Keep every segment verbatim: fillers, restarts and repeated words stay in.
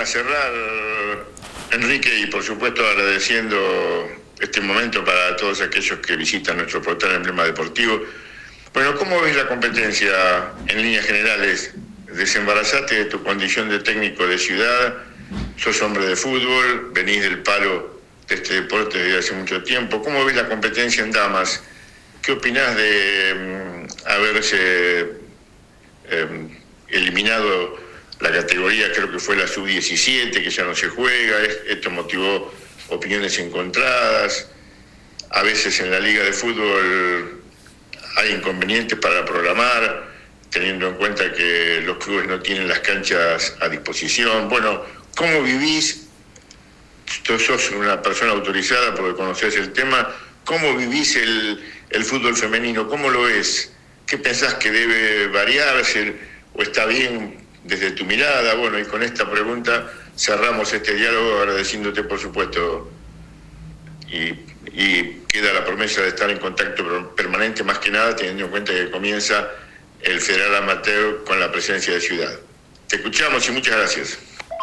para cerrar, Enrique, y por supuesto agradeciendo este momento para todos aquellos que visitan nuestro portal Emblema Deportivo. Bueno, ¿cómo ves la competencia en líneas generales? Desembarazate de tu condición de técnico de ciudad, sos hombre de fútbol, venís del palo de este deporte desde hace mucho tiempo. ¿Cómo ves la competencia en damas? ¿Qué opinás de um, haberse eh, eliminado la categoría, creo que fue la sub diecisiete, que ya no se juega? Esto motivó opiniones encontradas. A veces en la liga de fútbol hay inconvenientes para programar, teniendo en cuenta que los clubes no tienen las canchas a disposición. Bueno, ¿cómo vivís? Tú sos una persona autorizada porque conocés el tema. ¿Cómo vivís el, el fútbol femenino? ¿Cómo lo ves? ¿Qué pensás que debe variarse o está bien desde tu mirada? Bueno, y con esta pregunta cerramos este diálogo agradeciéndote, por supuesto, y, y queda la promesa de estar en contacto permanente, más que nada teniendo en cuenta que comienza el Federal Amateur con la presencia de Ciudad. Te escuchamos y muchas gracias.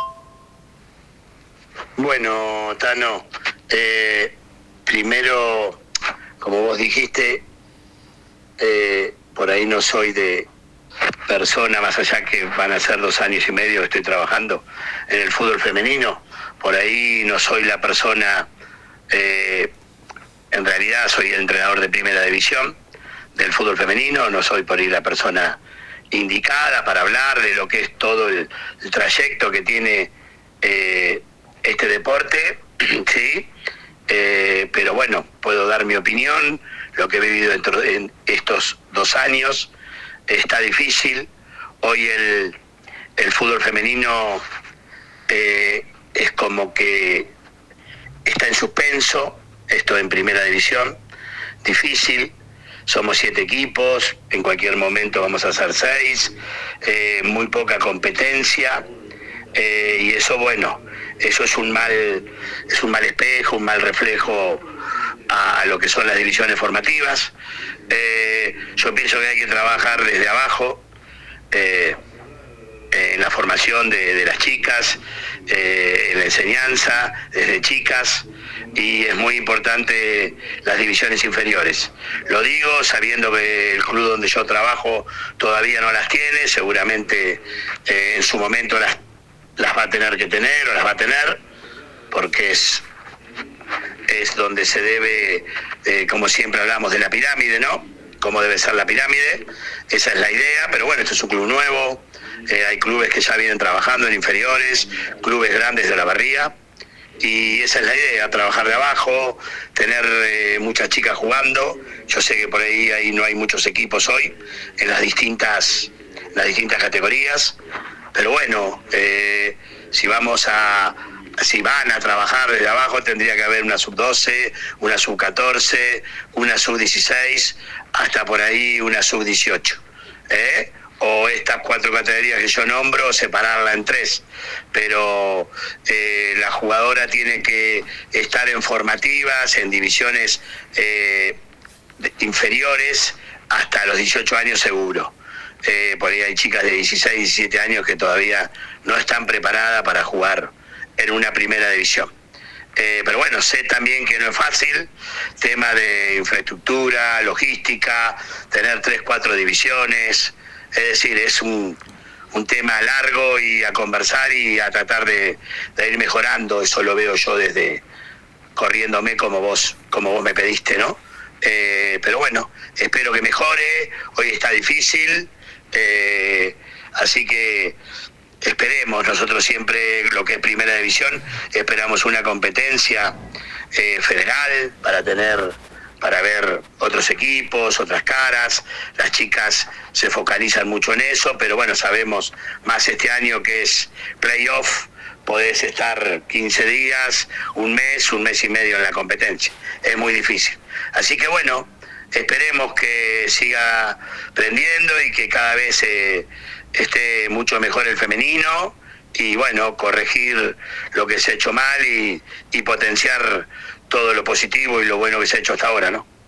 Bueno, Tano, eh, primero, como vos dijiste, eh, por ahí no soy de persona, más allá que van a ser dos años y medio que estoy trabajando en el fútbol femenino, por ahí no soy la persona, eh, en realidad soy el entrenador de primera división del fútbol femenino, no soy por ahí la persona indicada para hablar de lo que es todo el, el trayecto que tiene eh, este deporte, sí, eh, pero bueno, puedo dar mi opinión, lo que he vivido dentro de en estos dos años. Está difícil, hoy el, el fútbol femenino eh, es como que está en suspenso, esto en primera división, difícil. Somos siete equipos, en cualquier momento vamos a ser seis, eh, muy poca competencia, eh, y eso, bueno, eso es un mal, es un mal espejo, un mal reflejo a lo que son las divisiones formativas. Eh, yo pienso que hay que trabajar desde abajo, eh, en la formación de, de las chicas, eh, en la enseñanza, desde chicas, y es muy importante las divisiones inferiores. Lo digo sabiendo que el club donde yo trabajo todavía no las tiene, seguramente eh, en su momento las, las va a tener que tener o las va a tener, porque es, es donde se debe, eh, como siempre hablamos de la pirámide, ¿no? Cómo debe ser la pirámide, esa es la idea, pero bueno, este es un club nuevo, eh, hay clubes que ya vienen trabajando en inferiores, clubes grandes de la barría, y esa es la idea, trabajar de abajo, tener eh, muchas chicas jugando. Yo sé que por ahí, ahí no hay muchos equipos hoy en las distintas, las distintas categorías, pero bueno, eh, si vamos a, si van a trabajar desde abajo, tendría que haber una sub doce, una sub catorce, una sub dieciséis, hasta por ahí una sub dieciocho, ¿eh? O estas cuatro categorías que yo nombro, separarla en tres, pero eh, la jugadora tiene que estar en formativas, en divisiones eh, inferiores, hasta los dieciocho años seguro. Eh, por ahí hay chicas de dieciséis, diecisiete años que todavía no están preparadas para jugar en una primera división. Eh, pero bueno, sé también que no es fácil, tema de infraestructura, logística, tener tres, cuatro divisiones. Es decir, es un, un tema largo y a conversar y a tratar de, de ir mejorando. Eso lo veo yo desde corriéndome como vos, como vos me pediste, ¿no? Eh, pero bueno, espero que mejore. Hoy está difícil, eh, así que esperemos. Nosotros siempre, lo que es primera división, esperamos una competencia eh, federal para tener... para ver otros equipos, otras caras. Las chicas se focalizan mucho en eso, pero bueno, sabemos más este año que es playoff, podés estar quince días, un mes, un mes y medio en la competencia. Es muy difícil. Así que bueno, esperemos que siga prendiendo y que cada vez eh, esté mucho mejor el femenino y bueno, corregir lo que se ha hecho mal y, y potenciar todo lo positivo y lo bueno que se ha hecho hasta ahora, ¿no?